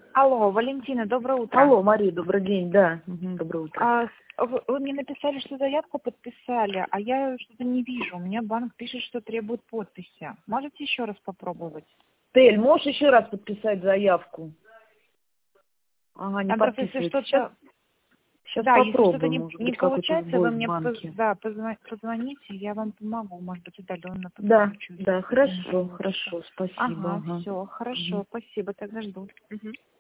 Алло, Валентина, доброе утро. Алло, Мария, добрый день, да. Доброе утро. Вы мне написали, что заявку подписали, а я что-то не вижу. У меня банк пишет, что требует подписи. Можете еще раз попробовать? Тель, можешь еще раз подписать заявку? Ага, не Там просто если подписывается. что-то... Сейчас Да, если что-то попробуем, может не быть, какой-то получается, сбой вы в мне банке. позвоните, я вам помогу. Может быть, удаленно Да, подключусь. да, если не хорошо, получится. хорошо, спасибо. Ага, Ага. все, хорошо, спасибо, тогда жду. Мгм.